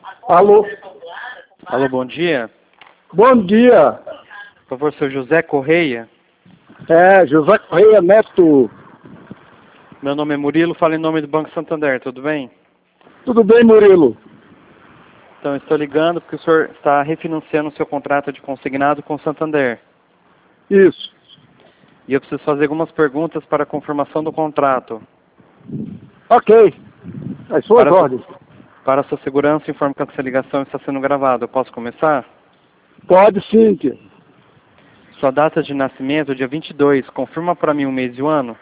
Alô? Alô, bom dia. Bom dia. Por favor, seu José Correia. José Correia Neto. Meu nome é Murilo, falo em nome do Banco Santander, tudo bem? Tudo bem, Murilo? Então, estou ligando porque o senhor está refinanciando o seu contrato de consignado com o Santander. Isso. E eu preciso fazer algumas perguntas para a confirmação do contrato. Ok. As suas ordens. Para a sua segurança, informo que essa ligação está sendo gravada. Eu posso começar? Pode sim, tia. Sua data de nascimento, dia 22. Confirma para mim o mês e o ano?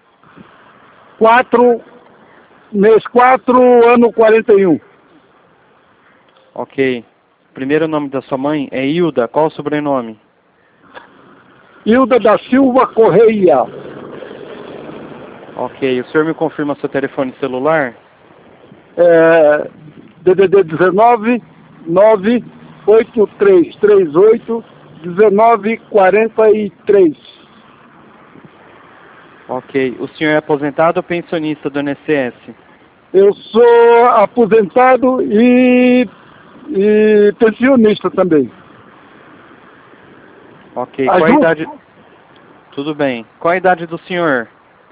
Mês 4, ano 41. Ok. Primeiro nome da sua mãe é Hilda. Qual o sobrenome? Hilda da Silva Correia. Ok. O senhor me confirma seu telefone celular? DDD 19 98338 1943. Ok. O senhor é aposentado ou pensionista do INSS? Eu sou aposentado e pensionista também. Ok. Qual a idade? Tudo bem. Qual a idade do senhor?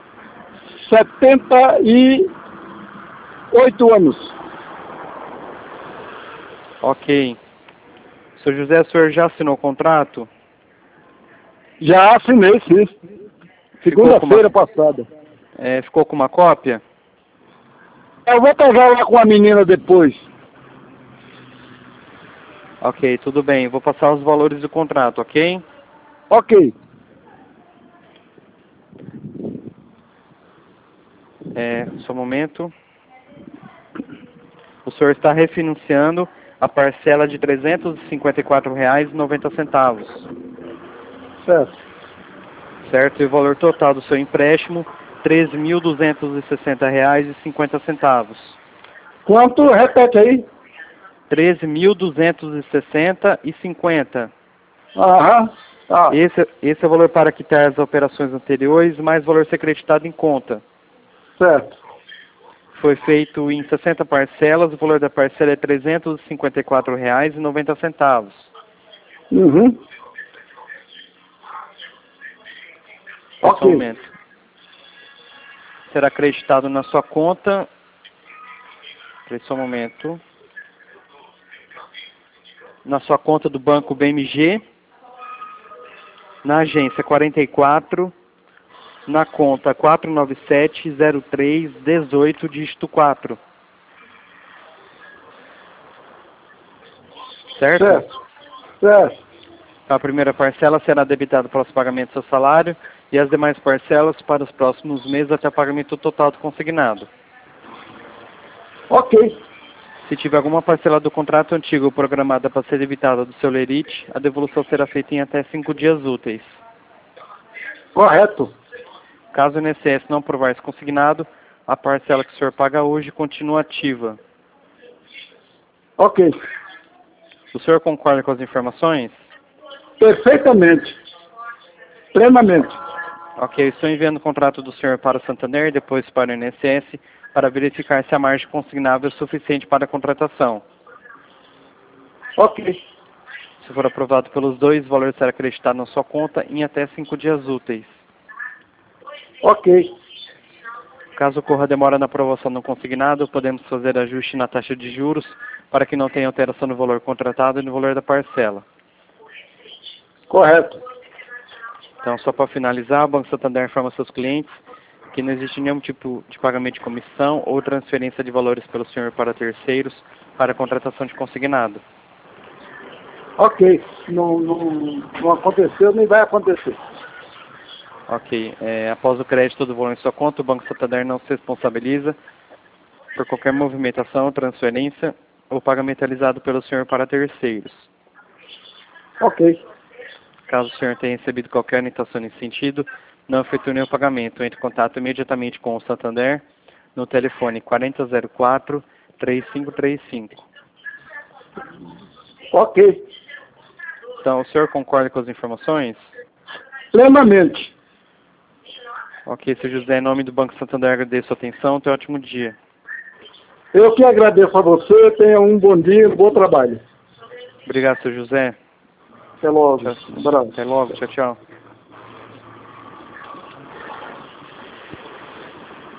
78 anos. Ok. Seu José, o senhor já assinou o contrato? Já assinei, sim. Segunda-feira passada. Ficou com uma cópia? Eu vou pegar lá com a menina depois. Ok, tudo bem. Vou passar os valores do contrato, ok? Ok. Só um momento. O senhor está refinanciando a parcela de R$ 354,90. Certo. Certo? E o valor total do seu empréstimo, R$ 13.260,50. Quanto? Repete aí. R$ 13.260,50. Aham. Ah. Esse é o valor para quitar as operações anteriores, mais valor ser creditado em conta. Certo. Foi feito em 60 parcelas, o valor da parcela é R$ 354,90. Uhum. Só um momento. Será acreditado na sua conta. Só um momento. Na sua conta do Banco BMG. Na agência 44. Na conta 4970318, dígito 4. Certo? Certo. A primeira parcela será debitada para os pagamentos do seu salário e as demais parcelas para os próximos meses até o pagamento total do consignado. Ok. Se tiver alguma parcela do contrato antigo programada para ser debitada do seu lerite, a devolução será feita em até 5 dias úteis. Correto. Caso o INSS não aprovar esse consignado, a parcela que o senhor paga hoje continua ativa. Ok. O senhor concorda com as informações? Perfeitamente. Plenamente. Ok, estou enviando o contrato do senhor para o Santander e depois para o INSS para verificar se a margem consignável é suficiente para a contratação. Ok. Se for aprovado pelos dois, o valor será acreditado na sua conta em até 5 dias úteis. Ok. Caso ocorra demora na aprovação do consignado, podemos fazer ajuste na taxa de juros para que não tenha alteração no valor contratado e no valor da parcela. Correto. Então, só para finalizar, o Banco Santander informa seus clientes que não existe nenhum tipo de pagamento de comissão ou transferência de valores pelo senhor para terceiros para a contratação de consignado. Ok. Não aconteceu nem vai acontecer. Ok. Após o crédito do valor em sua conta, o Banco Santander não se responsabiliza por qualquer movimentação, transferência ou pagamento realizado pelo senhor para terceiros. Ok. Caso o senhor tenha recebido qualquer orientação nesse sentido, não efetue nenhum pagamento. Entre em contato imediatamente com o Santander no telefone 4004-3535. Ok. Então, o senhor concorda com as informações? Plenamente. Ok, seu José, em nome do Banco Santander, agradeço a atenção. Tenha um ótimo dia. Eu que agradeço a você, tenha um bom dia, um bom trabalho. Obrigado, seu José. Até logo. Tchau. Um abraço. Até logo. Tchau, tchau.